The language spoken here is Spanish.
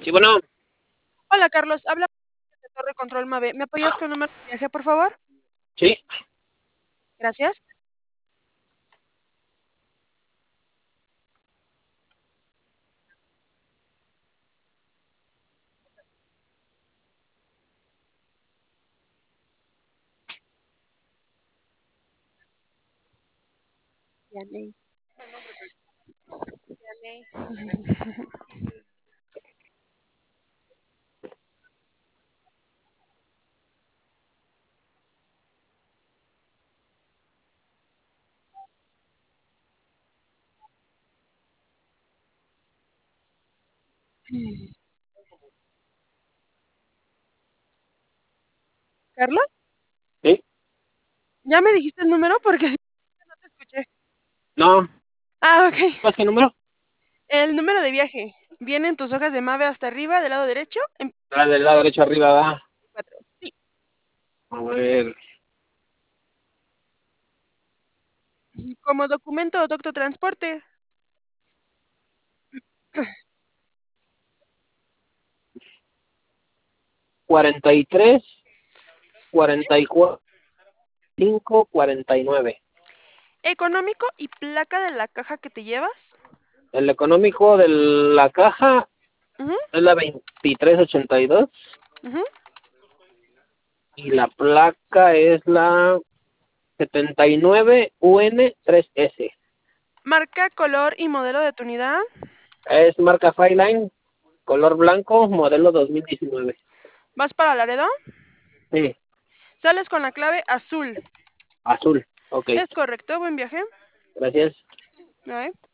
Sí, bueno, Hola, Carlos. Habla de Torre Control Mave. ¿Me apoyas con el número de viaje, por favor? sí, Gracias. Vianey. Vianey. ¿Carlos? sí. ¿Ya me dijiste el número? Porque no te escuché. No, Ah, ok. ¿más qué número? El número de viaje. Viene en tus hojas de Mave hasta arriba, del lado derecho, en La del lado derecho arriba, va. 4. Sí. A ver, Como documento o docto transporte. 43, 44, 5, 49. Económico y placa de la caja que te llevas. El económico de la caja Ujú, es la 2382 ujú. y la placa es la 79UN3S. Marca, color y modelo de tu unidad. Es marca Fireline, color blanco, modelo 2019. Vas para Laredo. Sí, Sales con la clave azul. azul. Ok, ¿Es correcto? Buen viaje. gracias. Bye.